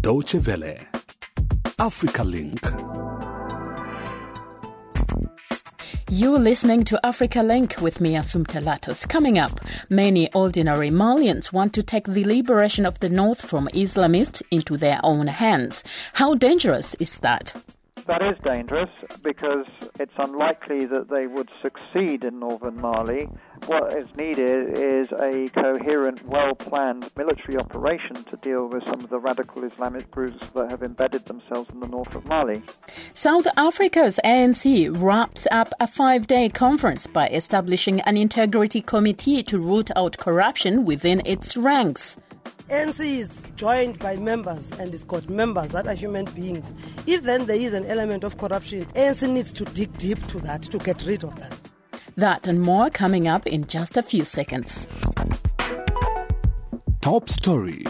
Deutsche Welle. Africa Link. You're listening to Africa Link with me, Assumpta Latos. Coming up, many ordinary Malians want to take the liberation of the north from Islamists into their own hands. How dangerous is that? That is dangerous because it's unlikely that they would succeed in northern Mali. What is needed is a coherent, well-planned military operation to deal with some of the radical Islamic groups that have embedded themselves in the north of Mali. South Africa's ANC wraps up a 5-day conference by establishing an integrity committee to root out corruption within its ranks. ANC is joined by members and it's got members that are human beings. If then there is an element of corruption, ANC needs to dig deep to that to get rid of that. That and more coming up in just a few seconds. Top story.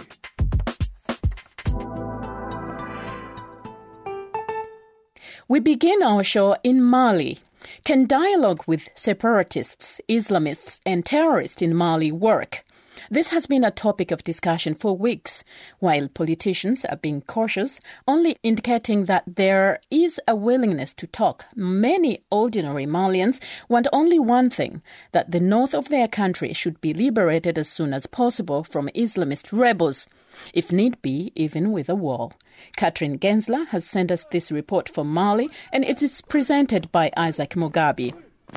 We begin our show in Mali. Can dialogue with separatists, Islamists and terrorists in Mali work? This has been a topic of discussion for weeks, while politicians are being cautious, only indicating that there is a willingness to talk. Many ordinary Malians want only one thing, that the north of their country should be liberated as soon as possible from Islamist rebels, if need be, even with a war. Katrin Gensler has sent us this report from Mali, and it is presented by Isaac Mugabi.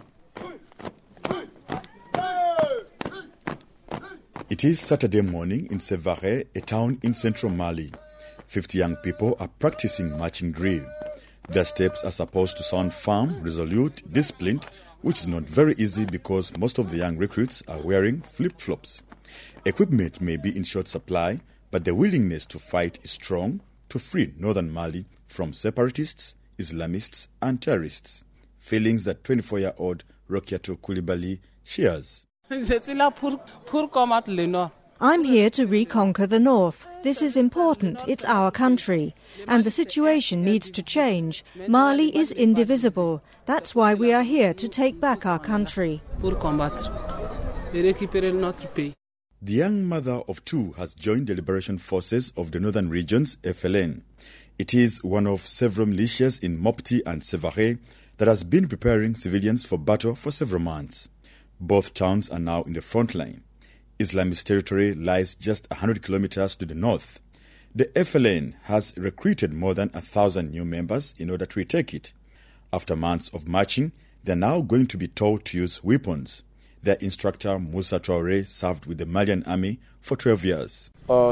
It is Saturday morning in Sévaré, a town in central Mali. 50 young people are practicing marching drill. Their steps are supposed to sound firm, resolute, disciplined, which is not very easy because most of the young recruits are wearing flip-flops. Equipment may be in short supply, but the willingness to fight is strong to free northern Mali from separatists, Islamists and terrorists. Feelings that 24-year-old Rokiatou Koulibaly shares. I'm here to reconquer the north. This is important. It's our country. And the situation needs to change. Mali is indivisible. That's why we are here to take back our country. The young mother of two has joined the Liberation Forces of the Northern Regions, FLN. It is one of several militias in Mopti and Sévaré that has been preparing civilians for battle for several months. Both towns are now in the front line. Islamist territory lies just 100 kilometers to the north. The FLN has recruited more than 1,000 new members in order to retake it. After months of marching, they are now going to be taught to use weapons. Their instructor, Moussa Traoré, served with the Malian army for 12 years.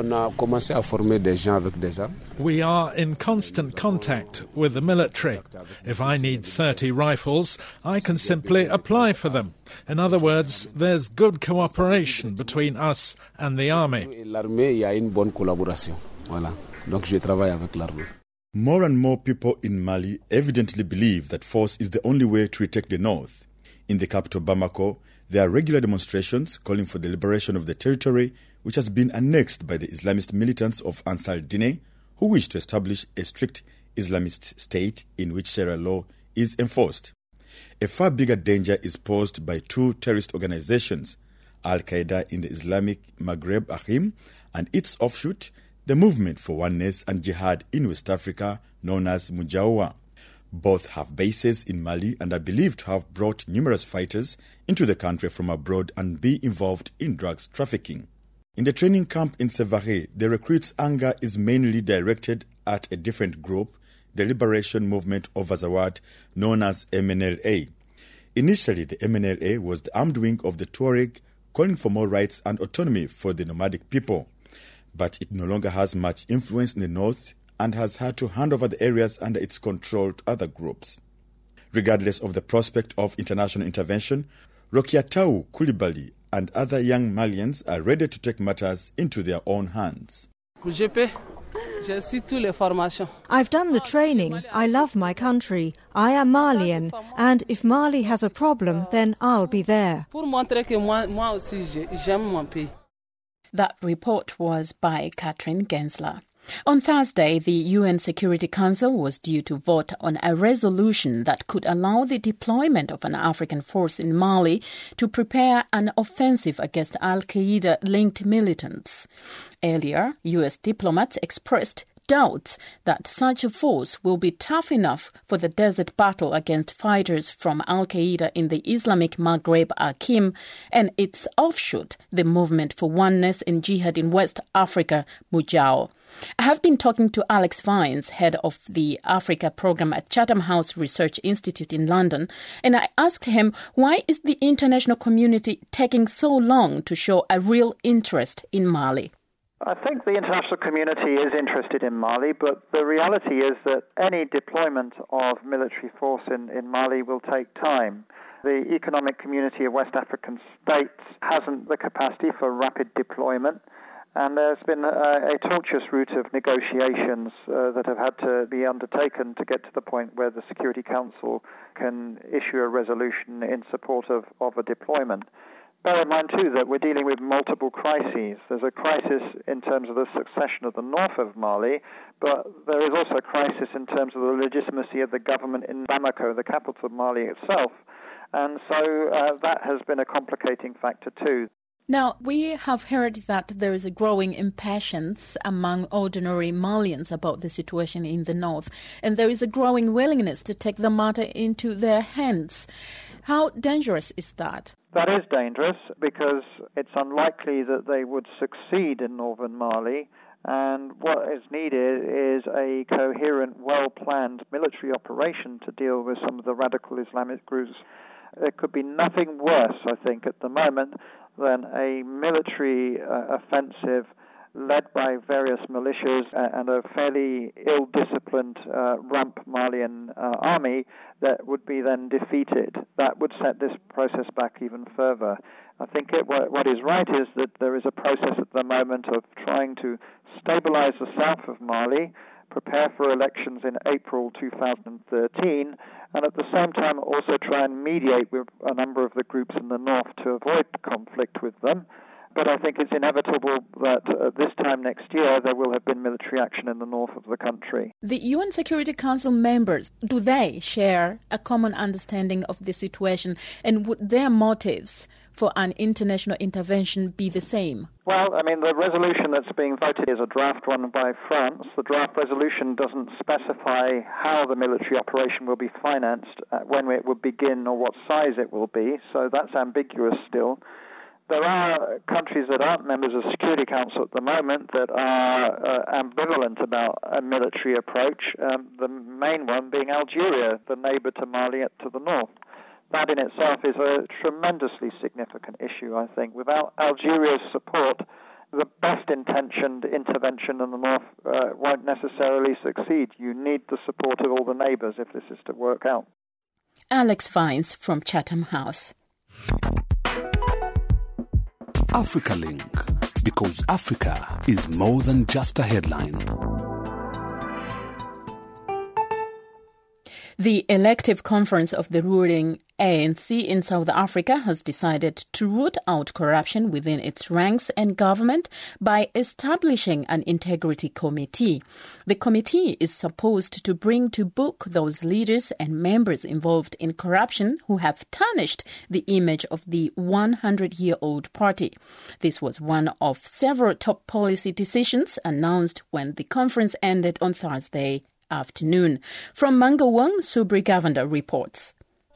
We are in constant contact with the military. If I need 30 rifles, I can simply apply for them. In other words, there's good cooperation between us and the army. More and more people in Mali evidently believe that force is the only way to retake the north. In the capital Bamako, there are regular demonstrations calling for the liberation of the territory, which has been annexed by the Islamist militants of Ansar Dine, who wish to establish a strict Islamist state in which Sharia law is enforced. A far bigger danger is posed by two terrorist organizations, Al-Qaeda in the Islamic Maghreb Ahim and its offshoot, the Movement for Oneness and Jihad in West Africa, known as Mujawa. Both have bases in Mali and are believed to have brought numerous fighters into the country from abroad and be involved in drugs trafficking. In the training camp in Sévaré, the recruits' anger is mainly directed at a different group, the Liberation Movement of Azawad, known as MNLA. Initially, the MNLA was the armed wing of the Tuareg, calling for more rights and autonomy for the nomadic people. But it no longer has much influence in the north and has had to hand over the areas under its control to other groups. Regardless of the prospect of international intervention, Rokiatou Koulibaly and other young Malians are ready to take matters into their own hands. I've done the training. I love my country. I am Malian, and if Mali has a problem, then I'll be there. That report was by Katrin Gensler. On Thursday, the UN Security Council was due to vote on a resolution that could allow the deployment of an African force in Mali to prepare an offensive against Al-Qaeda-linked militants. Earlier, US diplomats expressed doubts that such a force will be tough enough for the desert battle against fighters from Al-Qaeda in the Islamic Maghreb Akim and its offshoot, the Movement for Oneness and Jihad in West Africa, Mujao. I have been talking to Alex Vines, head of the Africa program at Chatham House Research Institute in London, and I asked him why is the international community taking so long to show a real interest in Mali? I think the international community is interested in Mali, but the reality is that any deployment of military force in Mali will take time. The Economic Community of West African States hasn't the capacity for rapid deployment. And there's been a tortuous route of negotiations that have had to be undertaken to get to the point where the Security Council can issue a resolution in support of a deployment. Bear in mind, too, that we're dealing with multiple crises. There's a crisis in terms of the succession of the north of Mali, but there is also a crisis in terms of the legitimacy of the government in Bamako, the capital of Mali itself. And so that has been a complicating factor, too. Now, we have heard that there is a growing impatience among ordinary Malians about the situation in the north, and there is a growing willingness to take the matter into their hands. How dangerous is that? That is dangerous because it's unlikely that they would succeed in northern Mali, and what is needed is a coherent, well-planned military operation to deal with some of the radical Islamic groups. There could be nothing worse, I think, at the moment than a military offensive led by various militias and a fairly ill-disciplined rump Malian army that would be then defeated. That would set this process back even further. I think what is right is that there is a process at the moment of trying to stabilize the south of Mali, prepare for elections in April 2013, and at the same time also try and mediate with a number of the groups in the north to avoid conflict with them. But I think it's inevitable that this time next year there will have been military action in the north of the country. The UN Security Council members, do they share a common understanding of the situation, and would their motives for an international intervention be the same? Well, I mean, the resolution that's being voted is a draft one by France. The draft resolution doesn't specify how the military operation will be financed, when it will begin or what size it will be, so that's ambiguous still. There are countries that aren't members of the Security Council at the moment that are ambivalent about a military approach, the main one being Algeria, the neighbor to Mali to the north. That in itself is a tremendously significant issue, I think. Without Algeria's support, the best-intentioned intervention in the north won't necessarily succeed. You need the support of all the neighbors if this is to work out. Alex Vines from Chatham House. Africa Link, because Africa is more than just a headline. The elective conference of the ruling ANC in South Africa has decided to root out corruption within its ranks and government by establishing an integrity committee. The committee is supposed to bring to book those leaders and members involved in corruption who have tarnished the image of the 100-year-old party. This was one of several top policy decisions announced when the conference ended on Thursday afternoon. From Mangawang, Subri Govender reports.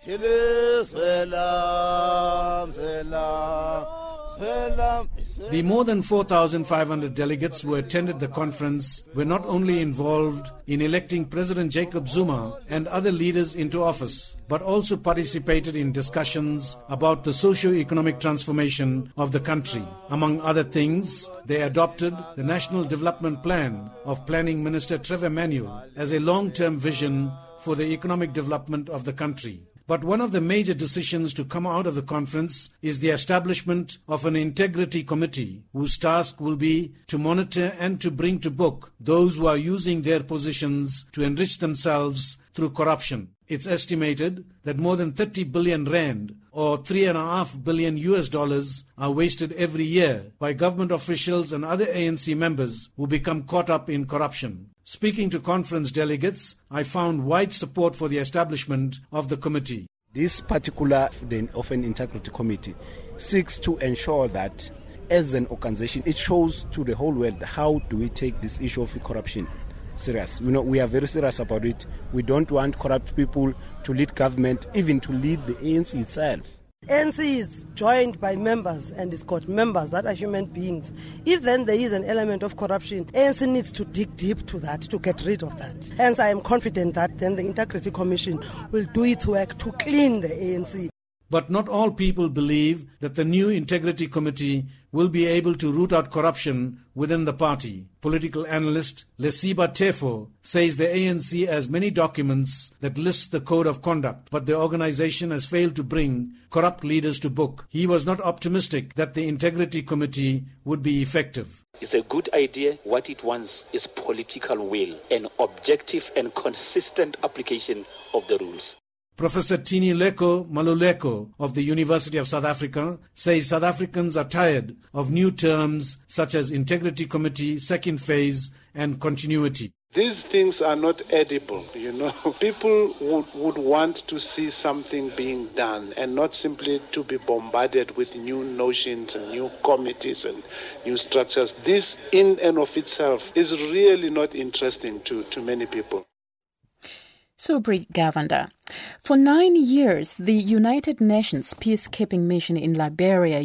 The more than 4,500 delegates who attended the conference were not only involved in electing President Jacob Zuma and other leaders into office, but also participated in discussions about the socio-economic transformation of the country. Among other things, they adopted the National Development Plan of Planning Minister Trevor Manuel as a long-term vision for the economic development of the country. But one of the major decisions to come out of the conference is the establishment of an integrity committee whose task will be to monitor and to bring to book those who are using their positions to enrich themselves through corruption. It's estimated that more than 30 billion rand or $3.5 billion are wasted every year by government officials and other ANC members who become caught up in corruption. Speaking to conference delegates, I found wide support for the establishment of the committee. This particular of an integrity committee seeks to ensure that as an organization, it shows to the whole world how do we take this issue of corruption serious. We are very serious about it. We don't want corrupt people to lead government, even to lead the ANC itself. ANC is joined by members and it's got members that are human beings. If then there is an element of corruption, ANC needs to dig deep to that to get rid of that. Hence, I am confident that then the Integrity Commission will do its work to clean the ANC. But not all people believe that the new Integrity Committee will be able to root out corruption within the party. Political analyst Lesiba Tefo says the ANC has many documents that list the code of conduct, but the organization has failed to bring corrupt leaders to book. He was not optimistic that the Integrity Committee would be effective. It's a good idea. What it wants is political will, an objective and consistent application of the rules. Professor Tinileko Maluleko of the University of South Africa says South Africans are tired of new terms such as Integrity Committee, second phase and continuity. These things are not edible, People would want to see something being done and not simply to be bombarded with new notions and new committees and new structures. This in and of itself is really not interesting to many people. Subri Govender. For 9 years, the United Nations Peacekeeping Mission in Liberia,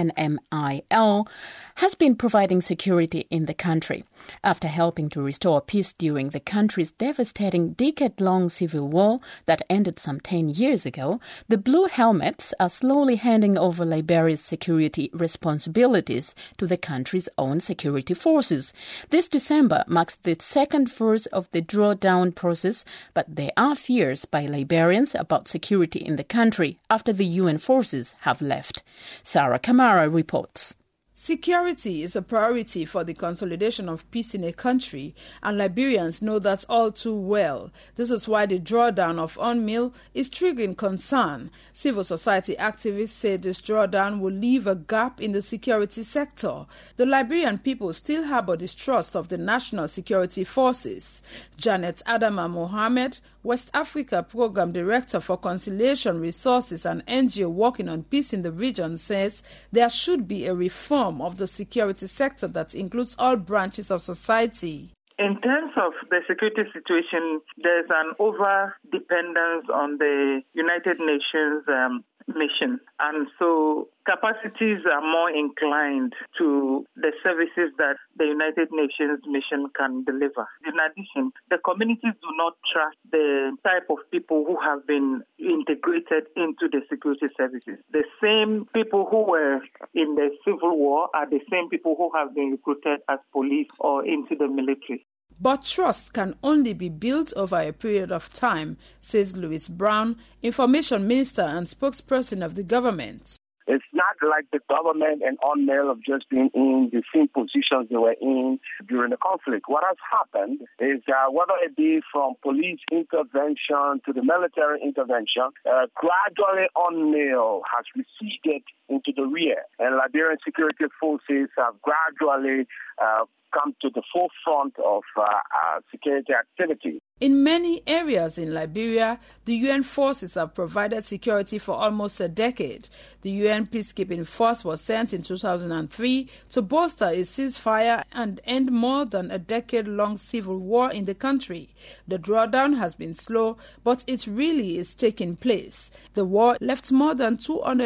UNMIL, has been providing security in the country. After helping to restore peace during the country's devastating decade-long civil war that ended some 10 years ago, the Blue Helmets are slowly handing over Liberia's security responsibilities to the country's own security forces. This December marks the second phase of the drawdown process, but there are fears by Liberians about security in the country after the UN forces have left. Sarah Kamara reports. Security is a priority for the consolidation of peace in a country, and Liberians know that all too well. This is why the drawdown of UNMIL is triggering concern. Civil society activists say this drawdown will leave a gap in the security sector. The Liberian people still harbor distrust of the national security forces. Janet Adama Mohammed, West Africa Program Director for Conciliation Resources and NGO working on peace in the region, says there should be a reform of the security sector that includes all branches of society. In terms of the security situation, there's an over-dependence on the United Nations mission. And so capacities are more inclined to the services that the United Nations mission can deliver. In addition, the communities do not trust the type of people who have been integrated into the security services. The same people who were in the civil war are the same people who have been recruited as police or into the military. But trust can only be built over a period of time, says Louis Brown, Information Minister and spokesperson of the government. It's not like the government and UNMIL have just been in the same positions they were in during the conflict. What has happened is whether it be from police intervention to the military intervention, gradually UNMIL has receded into the rear, and Liberian security forces have gradually come to the forefront of security activity. In many areas in Liberia, the UN forces have provided security for almost a decade. The UN peacekeeping force was sent in 2003 to bolster a ceasefire and end more than a decade-long civil war in the country. The drawdown has been slow, but it really is taking place. The war left more than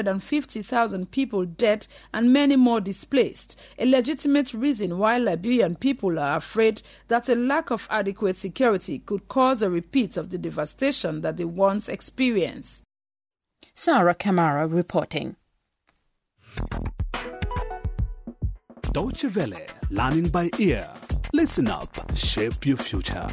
250,000 people dead and many more displaced, a legitimate reason why Liberian people are afraid that a lack of adequate security could cause a repeat of the devastation that they once experienced. Sarah Kamara reporting. Deutsche Welle, learning by ear. Listen up, shape your future.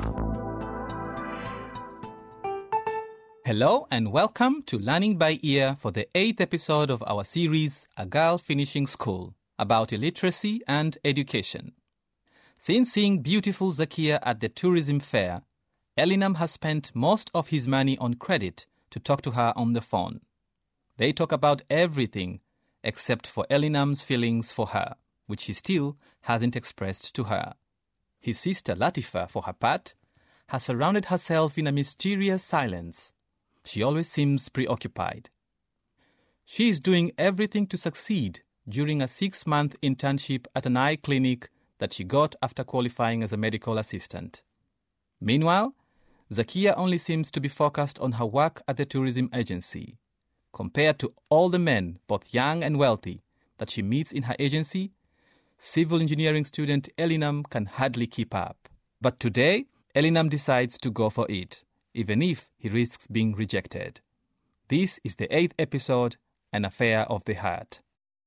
Hello and welcome to Learning by Ear for the 8th episode of our series, A Girl Finishing School, about illiteracy and education. Since seeing beautiful Zakia at the tourism fair, Elinam has spent most of his money on credit to talk to her on the phone. They talk about everything except for Elinam's feelings for her, which he still hasn't expressed to her. His sister Latifa, for her part, has surrounded herself in a mysterious silence. She always seems preoccupied. She is doing everything to succeed during a 6-month internship at an eye clinic that she got after qualifying as a medical assistant. Meanwhile, Zakia only seems to be focused on her work at the tourism agency. Compared to all the men, both young and wealthy, that she meets in her agency, civil engineering student Elinam can hardly keep up. But today, Elinam decides to go for it, even if he risks being rejected. This is the 8th episode, An Affair of the Heart.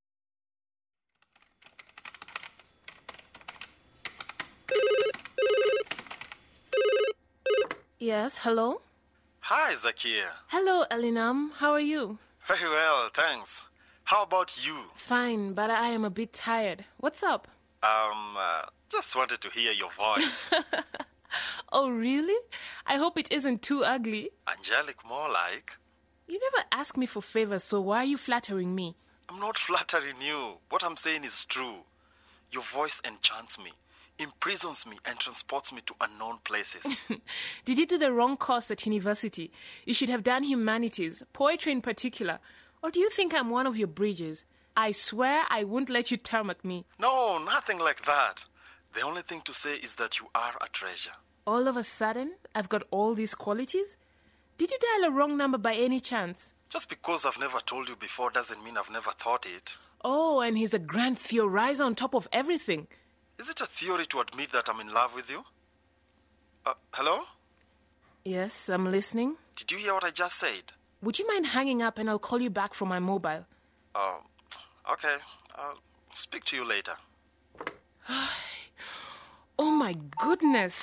Yes, hello? Hi, Zakia. Hello, Elinam. How are you? Very well, thanks. How about you? Fine, but I am a bit tired. What's up? Just wanted to hear your voice. Oh, really? I hope it isn't too ugly. Angelic, more like. You never ask me for favors, so why are you flattering me? I'm not flattering you. What I'm saying is true. Your voice enchants me, imprisons me, and transports me to unknown places. Did you do the wrong course at university? You should have done humanities, poetry in particular. Or do you think I'm one of your bridges? I swear I won't let you tarmac me. No, nothing like that. The only thing to say is that you are a treasure. All of a sudden, I've got all these qualities? Did you dial a wrong number by any chance? Just because I've never told you before doesn't mean I've never thought it. Oh, and he's a grand theorizer on top of everything. Is it a theory to admit that I'm in love with you? Hello? Yes, I'm listening. Did you hear what I just said? Would you mind hanging up and I'll call you back from my mobile? Okay. I'll speak to you later. Oh my goodness.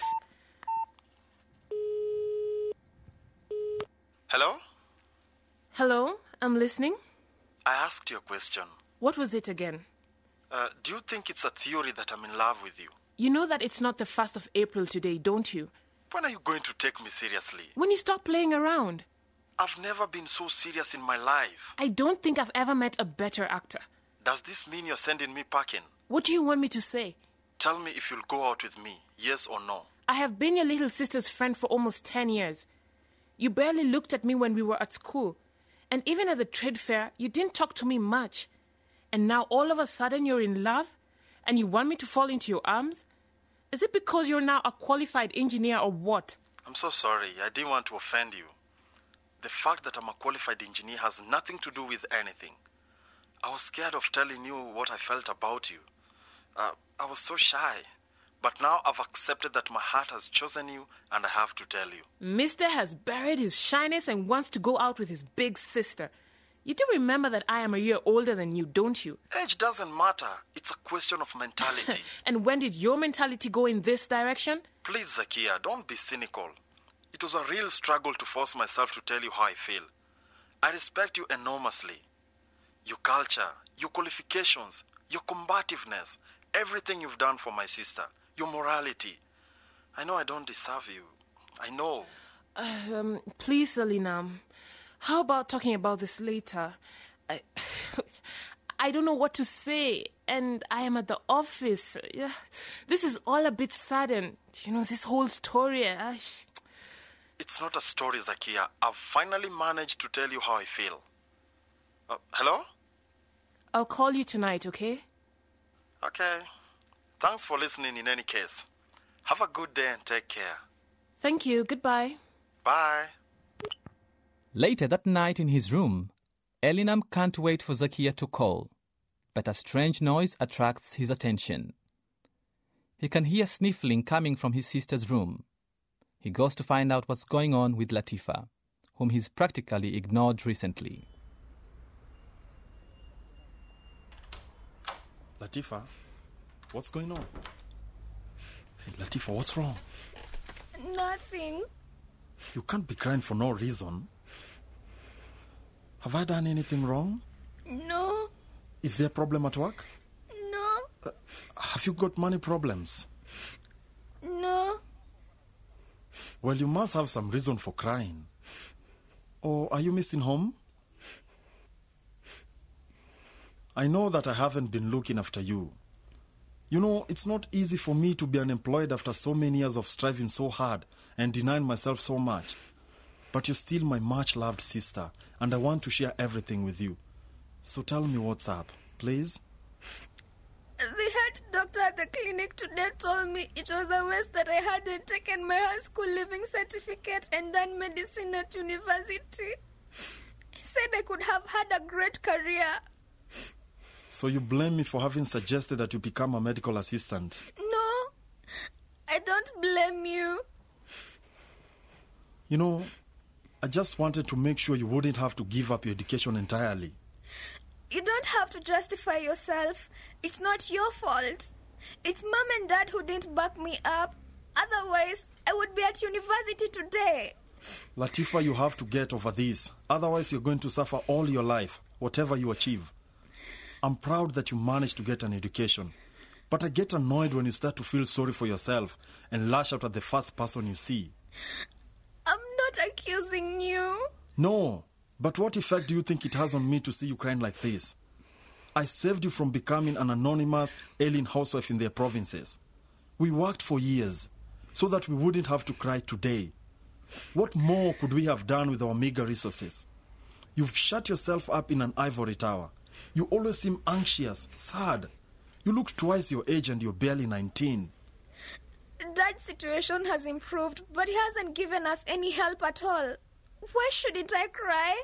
Hello? Hello, I'm listening. I asked you a question. What was it again? Do you think it's a theory that I'm in love with you? You know that it's not the 1st of April today, don't you? When are you going to take me seriously? When you stop playing around. I've never been so serious in my life. I don't think I've ever met a better actor. Does this mean you're sending me packing? What do you want me to say? Tell me if you'll go out with me, yes or no. I have been your little sister's friend for almost 10 years. You barely looked at me when we were at school. And even at the trade fair, you didn't talk to me much. And now all of a sudden you're in love? And you want me to fall into your arms? Is it because you're now a qualified engineer or what? I'm so sorry. I didn't want to offend you. The fact that I'm a qualified engineer has nothing to do with anything. I was scared of telling you what I felt about you. I was so shy. But now I've accepted that my heart has chosen you and I have to tell you. Mister has buried his shyness and wants to go out with his big sister. You do remember that I am a year older than you, don't you? Age doesn't matter. It's a question of mentality. And when did your mentality go in this direction? Please, Zakia, don't be cynical. It was a real struggle to force myself to tell you how I feel. I respect you enormously. Your culture, your qualifications, your combativeness, everything you've done for my sister, your morality. I know I don't deserve you. I know. Please, Alina. How about talking about this later? I don't know what to say, and I am at the office. This is all a bit sudden. You know, this whole story. It's not a story, Zakia. I've finally managed to tell you how I feel. Hello? I'll call you tonight, okay? Okay. Thanks for listening in any case. Have a good day and take care. Thank you. Goodbye. Bye. Later that night in his room, Elinam can't wait for Zakia to call, but a strange noise attracts his attention. He can hear sniffling coming from his sister's room. He goes to find out what's going on with Latifa, whom he's practically ignored recently. Latifa, what's going on? Hey, Latifa, what's wrong? Nothing. You can't be crying for no reason. Have I done anything wrong? No. Is there a problem at work? No. Have you got money problems? No. Well, you must have some reason for crying. Or are you missing home? I know that I haven't been looking after you. You know, it's not easy for me to be unemployed after so many years of striving so hard and denying myself so much. But you're still my much-loved sister, and I want to share everything with you. So tell me what's up, please. The head doctor at the clinic today told me it was a waste that I hadn't taken my high school leaving certificate and done medicine at university. He said I could have had a great career. So you blame me for having suggested that you become a medical assistant? No, I don't blame you. You know, I just wanted to make sure you wouldn't have to give up your education entirely. You don't have to justify yourself. It's not your fault. It's Mom and Dad who didn't back me up. Otherwise, I would be at university today. Latifa, you have to get over this. Otherwise, you're going to suffer all your life, whatever you achieve. I'm proud that you managed to get an education. But I get annoyed when you start to feel sorry for yourself and lash out at the first person you see. I'm not accusing you. No. But what effect do you think it has on me to see you crying like this? I saved you from becoming an anonymous alien housewife in their provinces. We worked for years so that we wouldn't have to cry today. What more could we have done with our meager resources? You've shut yourself up in an ivory tower. You always seem anxious, sad. You look twice your age and you're barely 19. Dad's situation has improved, but he hasn't given us any help at all. Why shouldn't I cry?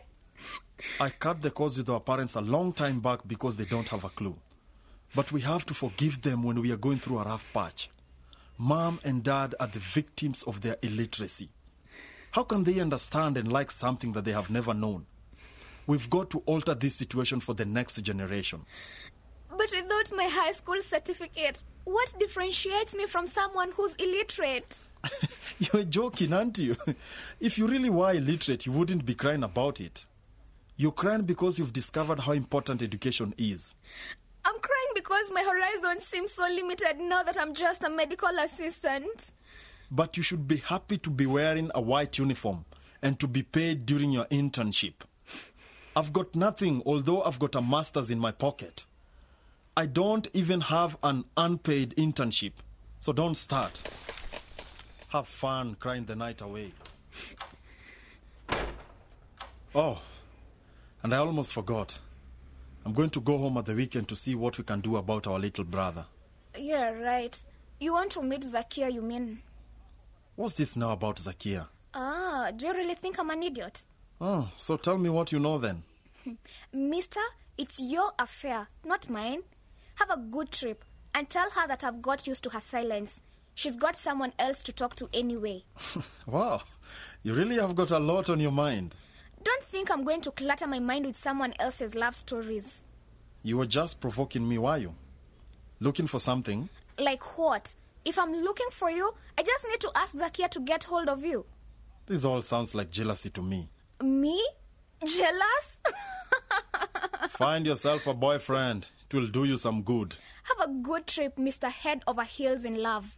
I cut the cords with our parents a long time back because they don't have a clue. But we have to forgive them when we are going through a rough patch. Mom and Dad are the victims of their illiteracy. How can they understand and like something that they have never known? We've got to alter this situation for the next generation. But without my high school certificate, what differentiates me from someone who's illiterate? You're joking, aren't you? If you really were illiterate, you wouldn't be crying about it. You're crying because you've discovered how important education is. I'm crying because my horizon seems so limited now that I'm just a medical assistant. But you should be happy to be wearing a white uniform and to be paid during your internship. I've got nothing, although I've got a master's in my pocket. I don't even have an unpaid internship, so don't start. Have fun crying the night away. Oh, and I almost forgot. I'm going to go home at the weekend to see what we can do about our little brother. Yeah, right. You want to meet Zakia, you mean? What's this now about Zakia? Ah, do you really think I'm an idiot? Oh, so tell me what you know then. Mister, it's your affair, not mine. Have a good trip and tell her that I've got used to her silence. She's got someone else to talk to anyway. Wow, you really have got a lot on your mind. Don't think I'm going to clutter my mind with someone else's love stories. You were just provoking me, were you? Looking for something? Like what? If I'm looking for you, I just need to ask Zakia to get hold of you. This all sounds like jealousy to me. Me? Jealous? Find yourself a boyfriend. It will do you some good. Have a good trip, Mr. Head Over Heels in Love.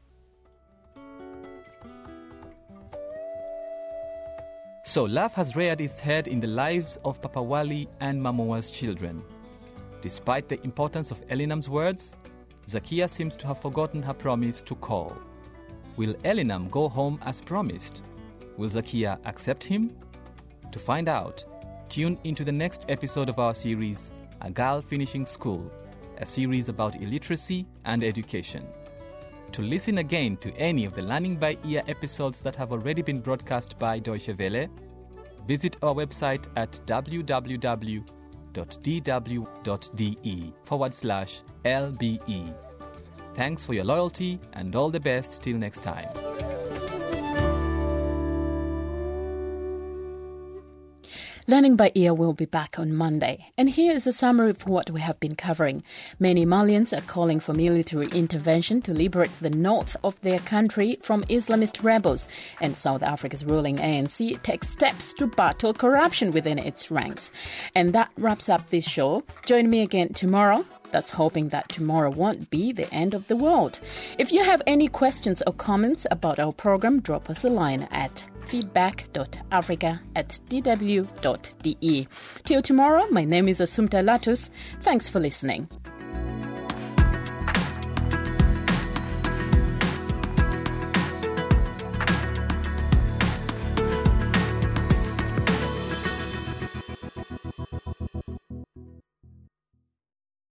So love has reared its head in the lives of Papa Wali and Mamoa's children. Despite the importance of Elinam's words, Zakia seems to have forgotten her promise to call. Will Elinam go home as promised? Will Zakia accept him? To find out, tune into the next episode of our series, A Girl Finishing School, a series about illiteracy and education. To listen again to any of the Learning by Ear episodes that have already been broadcast by Deutsche Welle, visit our website at www.dw.de/LBE. Thanks for your loyalty and all the best till next time. Learning by Ear will be back on Monday. And here is a summary of what we have been covering. Many Malians are calling for military intervention to liberate the north of their country from Islamist rebels. And South Africa's ruling ANC takes steps to battle corruption within its ranks. And that wraps up this show. Join me again tomorrow. That's hoping that tomorrow won't be the end of the world. If you have any questions or comments about our program, drop us a line at feedback.africa@dw.de. Till tomorrow, my name is Assumpta Latus. Thanks for listening.